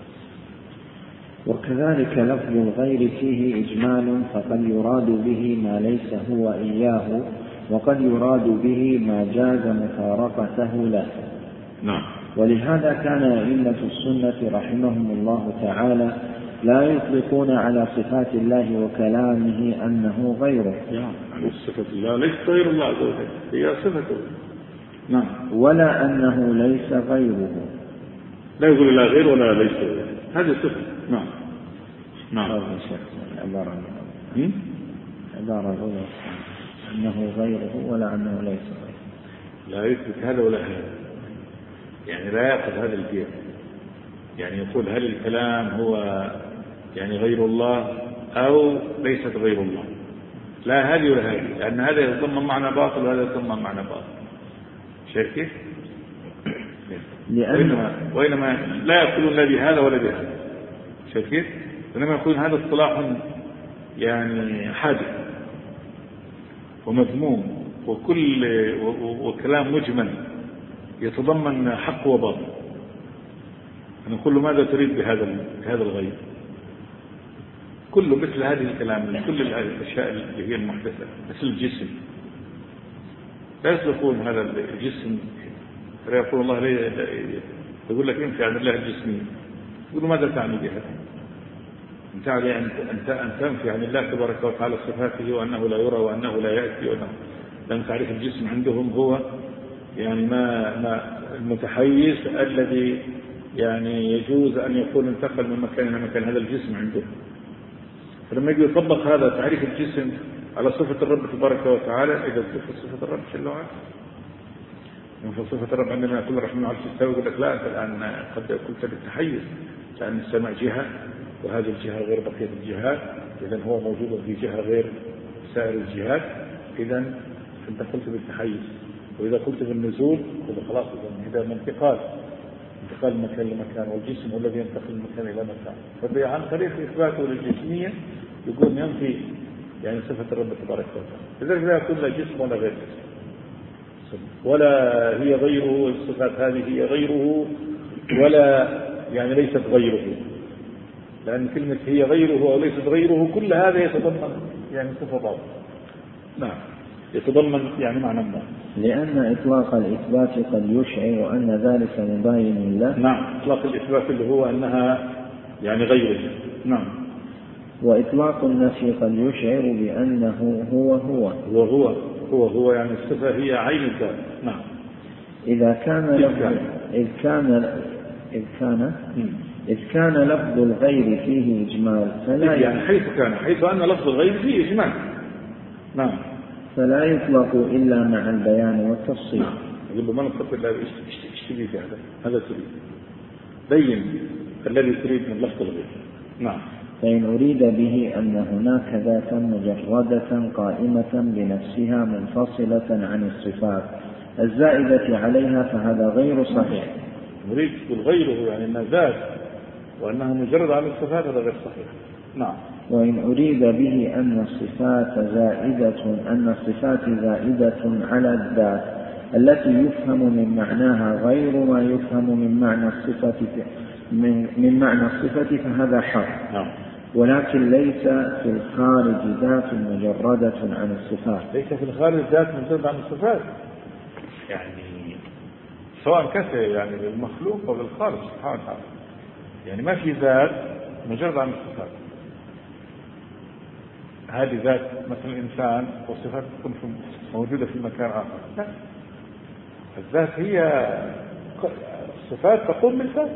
A: وكذلك لفظ الغير فيه إجمال، فقد يراد به ما ليس هو إياه، وقد يراد به ما جاز مفارقته له.
B: نعم.
A: ولهذا كان أئمة السنة رحمهم الله تعالى لا يطلقون على صفات الله وكلامه أنه غيره.
B: يعني صفة الله ليس غير الله عز وجل، هي صفته. نعم.
A: ولا أنه ليس غيره،
B: لا يقول لا غير ولا ليس غير، هذه صفة. نعم. نعم.
A: عبارة عبارة الأولى أنه غيره ولا أنه ليس غيره،
B: لا يثبت هذا ولا هذا، يعني لا يأخذ هذا الجهة، يعني يقول هل الكلام هو يعني غير الله أو ليست غير الله، لا هذه ولا هذه، لأن هذا يتضمن معنى باطل وهذا يتضمن معنى باطل. شايف كيف؟ وإنما, وإنما لا يقولون لا بهذا ولا بهذا. شايف كيف؟ وإنما يقول هذا اصطلاح يعني حادث ومذموم، وكل وكلام مجمل يتضمن حق وباطل. نقول له ماذا تريد بهذا بهذا الغير؟ كله مثل هذه الكلام، كل الأشياء اللي هي المحدثة، مثل الجسم لا يطلقون هذا الجسم، لا يقول الله ليه يقول لك انت عن الله الجسمي، يقول ماذا تعني بهذا؟ انت علي ان ان تنفي عن الله تبارك وتعالى صفاته وانه لا يرى وانه لا ياتي وانه، لان تعريف الجسم عندهم هو يعني ما ما المتحيز الذي يعني يجوز ان يكون انتقل من مكان الى مكان، هذا الجسم عندهم. فلما يجي يطبق هذا تعريف الجسم على صفة الرب تبارك وتعالى، إذا صفة صفة الرب جل وعلا، فصفة الرب عندما يقول الرحمن على السماء يقول لك لا أنت الآن قد قلت بالتحيز، لأن السماء جهة وهذه الجهة غير بقية الجهات، إذا هو موجود في جهة غير سائر الجهات، إذا أنت قلت بالتحيز. وإذا قلت بالنزول قلت خلاص إذا من انتقال انتقال من مكان لمكان، والجسم هو الذي ينتقل من مكان إلى مكان. فعن طريق إثباته للجسمية يقول ينفي يعني صفة الرب تبارك وتعالى، لذلك لا يكون لا جسم ولا غير جسم، ولا هي غيره، الصفات هذه هي غيره ولا يعني ليست غيره، لأن كلمة هي غيره أو ليست غيره كل هذا يتضمن يعني صفة باطلة. نعم، يتضمن يعني معنى ما،
A: لأن إطلاق الإثبات قد يشعر أن ذلك مباين له.
B: نعم، إطلاق الإثبات اللي هو أنها يعني غيره. نعم.
A: وإطلاق النفي قد يشعر بأنه هو هو
B: هو هو هو هو يعني الصفة هي عين الذات. نعم.
A: إذا كان لفظ إذ كان إذ كان إذ كان لفظ الغير فيه إجمال فلا
B: يعني حيث كان حيث أن لفظ الغير فيه إجمال. نعم.
A: فلا يطلق إلا مع البيان والتفصيل.
B: نعم. يقول له ما نطلق إلا إيش تبي في هذا؟ هذا تريد بين الذي تريد من لفظ الغير. نعم.
A: فإن أريد به أن هناك ذاتا مجردة قائمة بنفسها منفصلة عن الصفات الزائدة عليها فهذا غير صحيح.
B: نريد بالغيره يعني أنها ذات وأنها مجرد عن الصفات، هذا غير صحيح. نعم.
A: وإن أريد به أن الصفات زائدة أن الصفات زائدة على الذات التي يفهم من معناها غير ما يفهم من معنى الصفة من, من معنى الصفة فهذا حق.
B: نعم.
A: ولكن ليس في الخارج ذات مجردة عن الصفات.
B: ليس في الخارج ذات مجردة عن الصفات، يعني سواء كان يعني للمخلوق أو للخارج سبحانه وتعالى، يعني ما في ذات مجردة عن الصفات. هذه ذات مثل الإنسان والصفات تكون موجودة في مكان آخر. لا، الذات هي الصفات تقوم بالذات.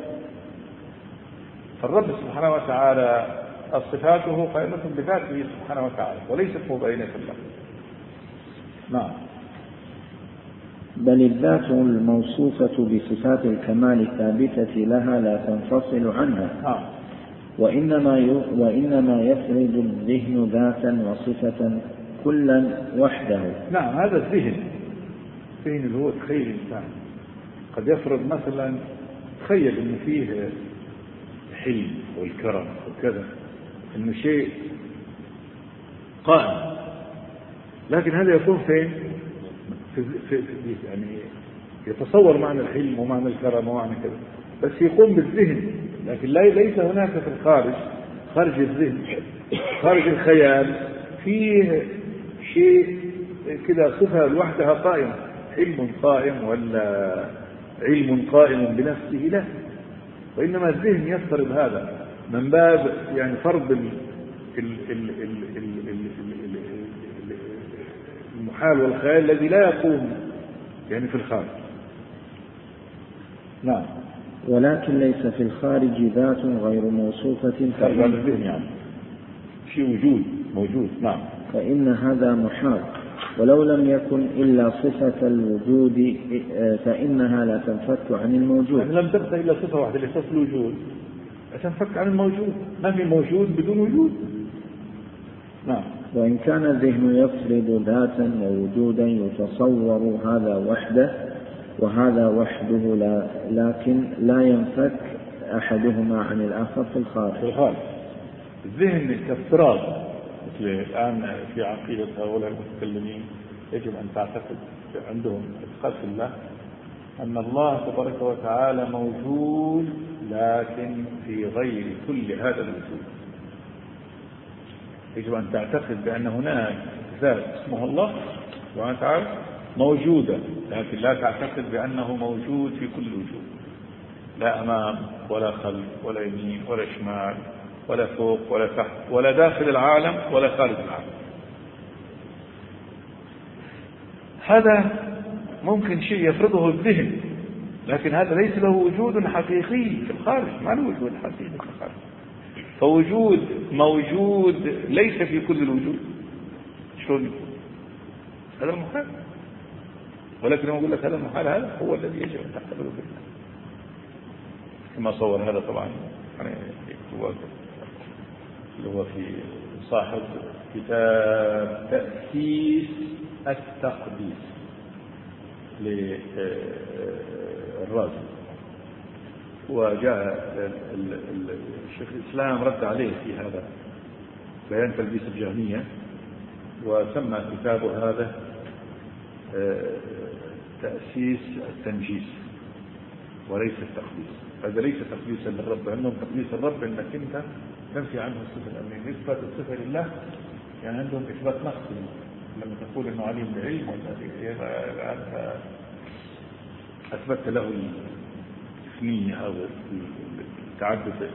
B: الرب سبحانه وتعالى صفاته قائمة بذاته سبحانه وتعالى وليست مبينة له. نعم.
A: بل الذات الموصوفة بصفات الكمال الثابتة لها لا تنفصل عنها.
B: نعم.
A: وإنما وإنما يفرد الذهن ذاتا وصفة كلا وحده.
B: نعم، هذا الذهن الذهن اللي هو تخيل الإنسان قد يفرض مثلا، تخيل إنه فيه حلم والكرم وكذا، إنه شيء قائم، لكن هذا يكون فين؟ في, في, في يعني يتصور معنى الحلم ومعنى الكرم ومعنى كذا، بس يقوم بالذهن، لكن لا ليس هناك في الخارج، خارج الذهن خارج الخيال فيه شيء كذا صفة لوحدها قائمة، حلم قائم ولا علم قائم بنفسه، لا، وإنما الذهن يفترض هذا من باب يعني فرض ال ال ال ال ال ال المحال والخيال الذي لا يقوم يعني في الخارج. نعم.
A: ولكن ليس في الخارج ذات غير موصوفة،
B: خارج عن الذهن يعني شيء وجود موجود. نعم.
A: فإن هذا محال، ولو لم يكن إلا صفة الوجود فإنها لا تنفك عن الموجود.
B: يعني لم تبقى إلا صفة واحدة لصفة الوجود، تنفك عن الموجود، ما في موجود بدون وجود. نعم.
A: وإن كان الذهن يفرض ذاتا ووجودا يتصور هذا وحده وهذا وحده، لا لكن لا ينفك أحدهما عن الآخر في الخارج.
B: في الخارج الذهن كافتراض، مثل الآن في عقيدة هؤلاء المتكلمين يجب أن تعتقد عندهم اعتقاد في الله أن الله تبارك وتعالى موجود، لكن في غير كل هذا الوجود. يجب أن تعتقد بأن هناك ذات اسمها الله سبحانه وتعالى موجودة، لكن لا تعتقد بأنه موجود في كل وجود، لا أمام ولا خلف ولا يمين ولا شمال ولا فوق ولا تحت ولا داخل العالم ولا خارج العالم. هذا ممكن شيء يفرضه الذهن، لكن هذا ليس له وجود حقيقي في الخارج، ما له وجود حقيقي في الخارج. فوجود موجود ليس في كل الوجود، شلون هذا المحال؟ ولكن يقول لك هذا المحال، هذا هو الذي يجب أن تقبله بالله كما صور هذا طبعا يعني اللي هو في صاحب كتاب تأسيس التقديس للرازي، وجاء الشيخ الإسلام رد عليه في هذا بيان تلبيس الجهمية، وسمى كتابه هذا تأسيس التنجيس وليس التقديس. هذا ليس تقديسا للرب، عندهم تقديس الرب انك انت تنفي عنه الصفة الأمنية، نسبة الصفة لله، يعني عندهم إثبات نقص لما تقول انه عليم بعلم ولا أثبت له الإثنية أو التعدد.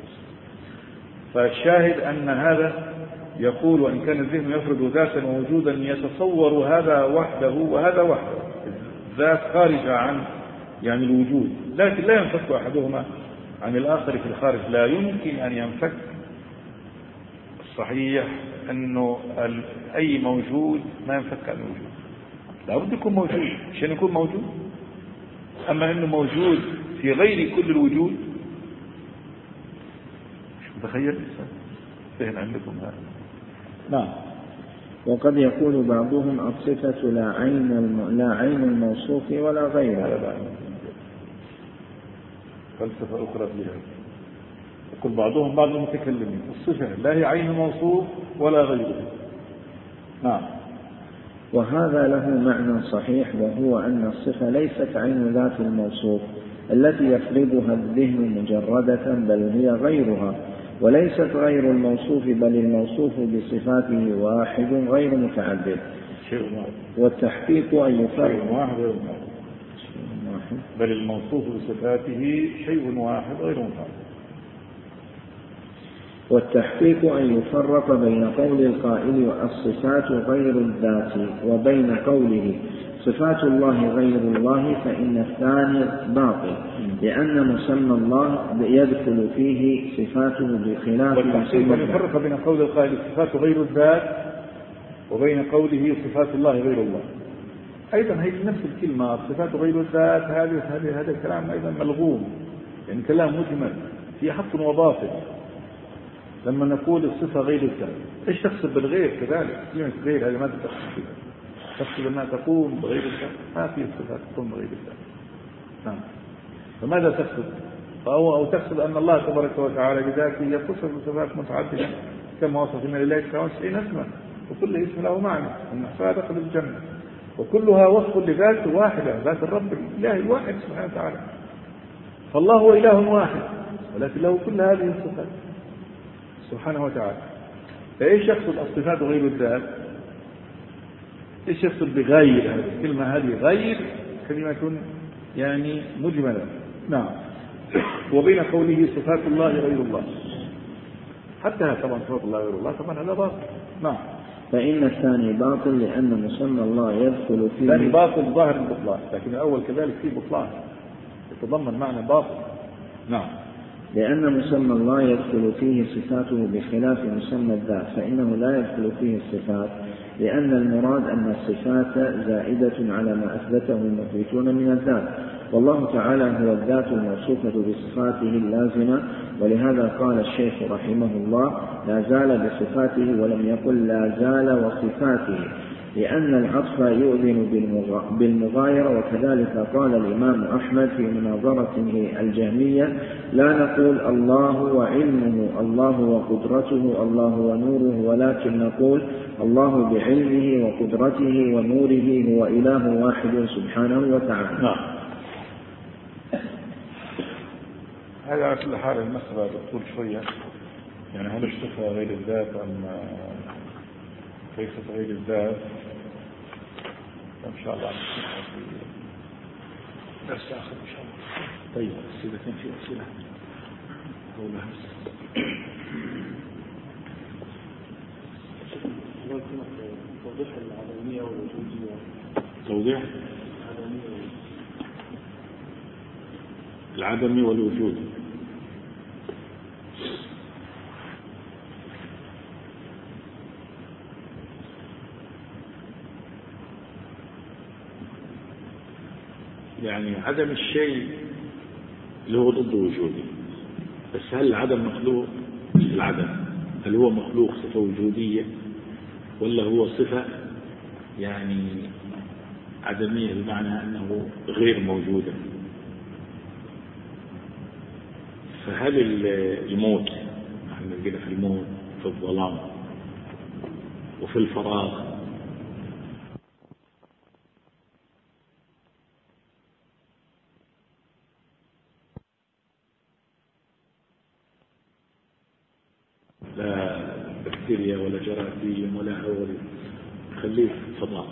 B: فالشاهد أن هذا يقول وإن كان الذهن يفرض ذاتا ووجودا يتصور هذا وحده وهذا وحده، الذات خارجة عن يعني الوجود، لكن لا ينفك أحدهما عن الآخر في الخارج. لا يمكن أن ينفك. الصحيح أنه أي موجود ما ينفك عن الوجود، لا بد يكون موجود عشان يكون موجود. أما أنه موجود في غير كل الوجود، مش متخيل الإنسان. فهنا عندكم هذا. نعم.
A: وقد يقول بعضهم الصفة لا عين الم... لا عين الموصوف ولا غيره.
B: فلسفة أخرى فيها. يقول بعضهم بعض المتكلمين الصفة لا هي عين الموصوف ولا غيره. نعم.
A: وهذا له معنى صحيح، وهو أن الصفة ليست عين ذات الموصوف التي يفرضها الذهن مجردة، بل هي غيرها، وليست غير الموصوف بل الموصوف بصفاته واحد غير متعدد. والتحقيق أن يفرق
B: واحد غير متعدد، بل الموصوف بصفاته شيء واحد غير متعدد.
A: والتحقيق أن يفرق بين قول القائل الصفات غير الذات وبين قوله صفات الله غير الله، فإن الثاني باطل، لأن مسمى الله يدخل فيه صفاته بخلاف
B: مسمى. يفرق بين قول القائل الصفات غير الذات وبين قوله صفات الله غير الله. أيضا هي نفس الكلمة صفات غير الذات، هذا هذا هذا الكلام أيضا ملغوم، يعني كلام مجمل في حق وباطل. لما نقول الصفة غير الذات، إيش تقصد بالغير؟ كذلك كلمة غير هذه ماذا تقصد بها؟ تقصد أنها تكون بغير الذات؟ ما في صفة تكون بغير الذات. نعم. فماذا تقصد؟ أو, أو تقصد أن الله تبارك وتعالى بذاته يتصف بصفات متعددة كما وصف من الله تسعة وتسعين اسما، وكل اسم له معنى، النحفاء دخل الجنة، وكلها وصف لذات واحدة، ذات الرب الإله الواحد سبحانه وتعالى. فالله هو إله واحد ولكن له كل هذه الصفات سبحانه وتعالى. فإيش يقصد الصفات غير الذات؟ إيش يقصد بغير؟ هذه الكلمة هذه غير كلمة يعني مجملة. نعم. وبين قوله صفات الله غير الله، حتى طبعا صفات الله غير الله طبعا هذا باطل. نعم.
A: فإن الثاني باطل لأن مسمى الله يدخل فيه.
B: الثاني باطل ظاهر البطلان، لكن الأول كذلك فيه بطلان يتضمن معنى باطل. نعم.
A: لأن مسمى الله يدخل فيه صفاته بخلاف مسمى الذات، فإنه لا يدخل فيه الصفات، لأن المراد أن الصفات زائدة على ما أثبته المثبتون من الذات، والله تعالى هو الذات الموصوفة بصفاته اللازمة. ولهذا قال الشيخ رحمه الله لا زال بصفاته ولم يقل لا زال وصفاته، لأن العطف يؤذن بالمغايرة. وكذلك قال الإمام أحمد في مناظرته الجهمية لا نقول الله وعلمه، الله وقدرته، الله ونوره، ولكن نقول الله بعلمه وقدرته ونوره هو إله واحد سبحانه وتعالى.
B: نعم. هذا على كل حال المسألة تطول شوية، يعني هل الصفة غير الذات أم ليست غير الذات؟ إن شاء الله درس آخر إن شاء الله. طيب أسئلتين في أسئلة أولها توضيح العدمية والوجودية. توضيح العدمي والوجود. يعني عدم الشيء اللي هو ضد وجوده، بس هل العدم مخلوق؟ العدم هل هو مخلوق صفة وجودية ولا هو صفة يعني عدمية بمعنى أنه غير موجودة؟ فهل الموت، نحن نقول في الموت، في الظلام، وفي الفراغ، لا بكتيريا ولا جراثيم ولا هول، خليه فضاء،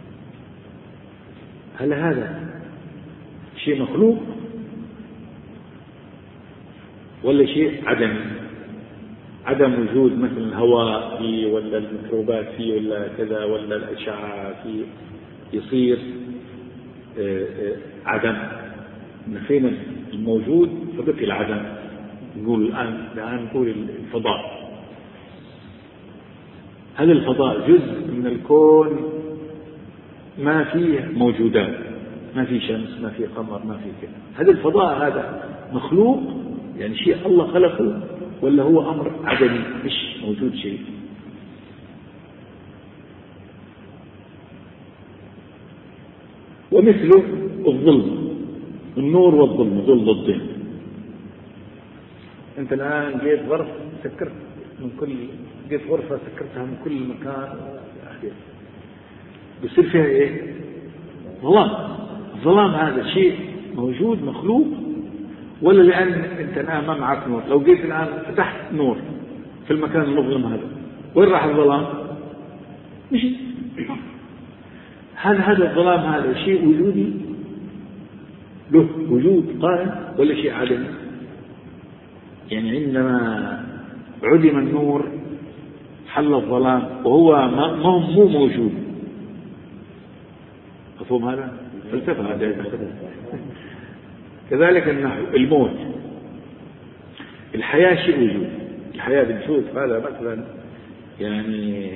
B: هل هذا شيء مخلوق ولا شيء عدمي؟ عدم وجود مثل الهواء فيه ولا الميكروبات فيه ولا كذا ولا الأشعة فيه يصير عدم. نفينا الموجود فبقي العدم. نقول الآن الآن نقول الفضاء، هل الفضاء جزء من الكون ما فيه موجودات، ما فيه شمس، ما فيه قمر، ما فيه كذا؟ هل الفضاء هذا مخلوق يعني شيء الله خلقه ولا هو أمر عدمي مش موجود شيء؟ ومثله الظلم، النور والظلم ذو ضدين. أنت الآن جيت غرفة سكرت من كل جيت غرفة سكرتها من كل مكان، بيصير فيها إيه؟ ظلام. الظلام هذا شيء موجود مخلوق ولا لأن أنت الآن ما معك نور؟ لو جيت الآن فتحت نور في المكان المظلم هذا، وين راح الظلام؟ مشي. هل هذا الظلام هذا شيء وجودي له وجود قائم ولا شيء عدمي؟ يعني عندما عدم النور حل الظلام وهو ما هو مو موجود. مفهوم هذا؟ فلسفة هذا. كذلك النحو، الموت، الحياة شيء وجود. الحياة بنشوف هذا مثلا يعني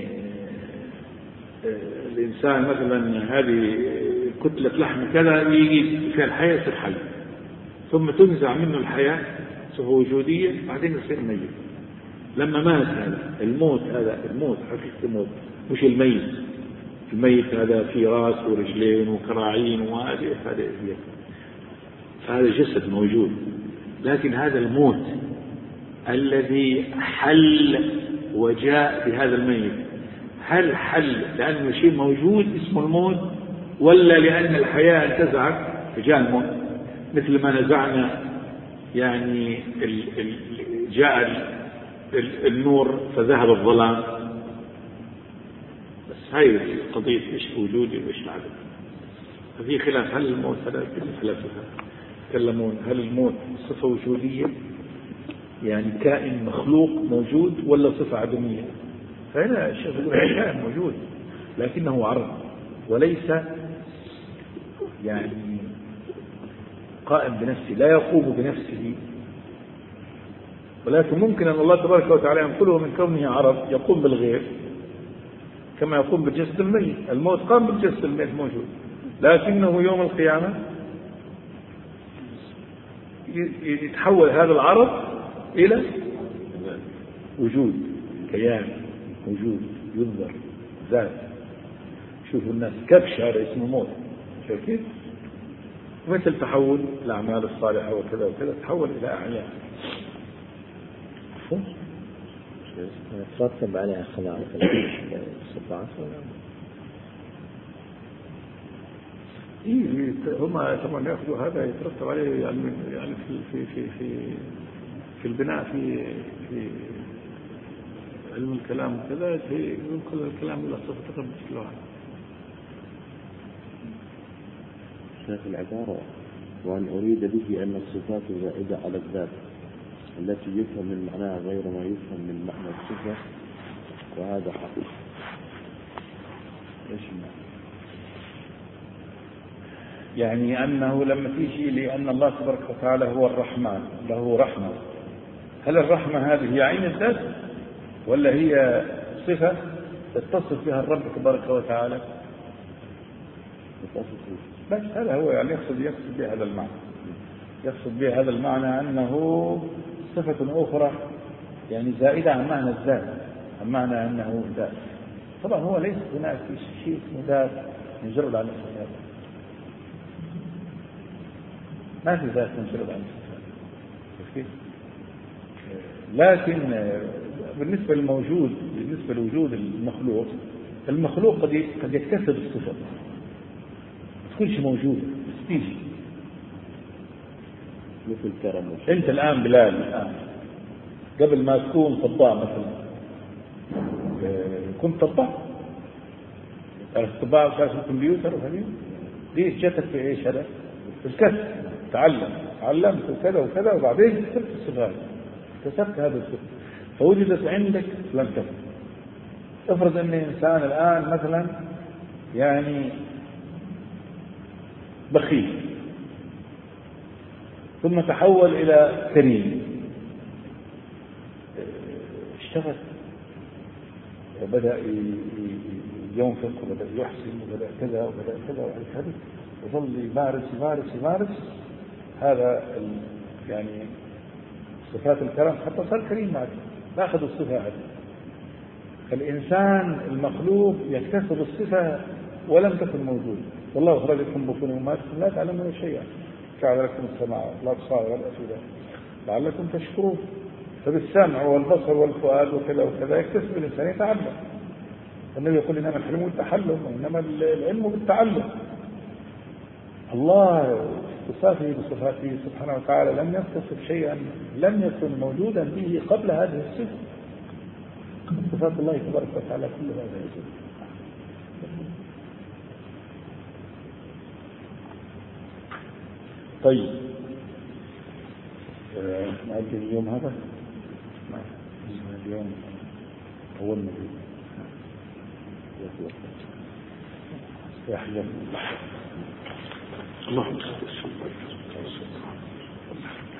B: الإنسان مثلا هذه كتلة لحم كذا يجي فيها الحياة يصير حي، ثم تنزع منه الحياة صفة وجودية بعدين يصير ميت. لما مات هذا الموت، هذا الموت حقيقة الموت مش الميت. الميت هذا في راس ورجلين وكراعين وهذه هذا هذا جسد موجود، لكن هذا الموت الذي حل وجاء بهذا الميت، هل حل لأنه شيء موجود اسمه الموت، ولا لأن الحياة انتزعت فجاء الموت؟ مثل ما نزعنا يعني ال ال جاء ال النور فذهب الظلام. بس هاي قضية إيش وجودي وإيش العدم. ففي خلاف هل الموت هذا خلافها يتكلمون هل الموت صفة وجودية يعني كائن مخلوق موجود ولا صفة عدمية؟ فهنا الشيخ يقول كائن موجود لكنه عرض وليس يعني قائم بنفسه، لا يقوم بنفسه، ولكن ممكن أن الله تبارك وتعالى ينقله من كونه عرض يقوم بالغير كما يقوم بالجسد الميت. الموت قام بالجسد الميت موجود، لكنه يوم القيامة يتحول هذا العرض إلى وجود، كيان وجود ينظر ذات. شوفوا الناس كبش هذا اسمه موت، شوف كيف مثل تحول الأعمال الصالحة وكذا وكذا تحول إلى أعيان.
A: ترتب عليها خلاف الصفات ولا
B: إيه؟ هم طبعا يأخذوا هذا يترتب عليه يعني يعني في في في في في البناء في في علم الكلام وكذا ينقل الكلام إلى صفة رب العالمين.
A: شيخ العبارة وأن أريد به أن الصفات زائدة على الذات التي يفهم من معناها غير ما يفهم من معنى الصفة، وهذا حقيقي. إيش المعنى؟
B: يعني أنه لما تيجي لأن الله تبارك وتعالى هو الرحمن له رحمة، هل الرحمة هذه هي عين الذات ولا هي صفة تتصف بها الرب تبارك وتعالى؟ بس هذا هو يعني يقصد يقصد به هذا المعنى، يقصد به هذا المعنى أنه صفة أخرى يعني زائدة عن معنى الذات، عن معنى أنه ذات. طبعا هو ليس هناك شيء اسمه ذات مجرد عن الصفات، ما في ذات مجرد عن الصفات. لكن بالنسبة للموجود، بالنسبة لوجود المخلوق، المخلوق قد قد يكتسب الصفة، كل شيء موجود بس تيجي
A: مثل كرم.
B: انت الان بلال الان قبل ما تكون طباع مثلا كنت طباع، الطباع وكاس الكمبيوتر وهذه دي جتك في ايش؟ هذا في الكسب، تعلم تعلمت وكذا وكذا وبعدين كسبت الصفات، كسبت هذا الصفة فوجدت عندك لم تكن. افرض ان انسان الان مثلا يعني بخيل ثم تحول إلى كريم، اشتغل وبدأ ينفق وبدأ يحسن وبدأ كذا وبدأ كذا وهكذا، وظل يمارس يمارس يمارس هذا يعني صفات الكرم حتى صار كريم معك، لا أخذ الصفة هذه. الإنسان المخلوق يكتسب الصفة ولم تكن موجودة. والله أخرجكم بطون أمهاتكم لا تعلمون شيئا جعل لكم السماع والأبصار والأفئدة لعلكم تشكرون. فبالسمع والبصر والفؤاد وكذا وكذا يكتسب الإنسان يتعلم. النبي يقول إنما الحلم بالتحلم وإنما العلم بالتعلم. الله بصفاته بصفاته سبحانه وتعالى لم يكتسب شيئا لم يكن موجودا به قبل هذه الصفة. صفات الله تبارك وتعالى كل هذا يجب. طيب نأجل اليوم هذا اليوم أول نبي يحيى الله. اللهم صل وسلم.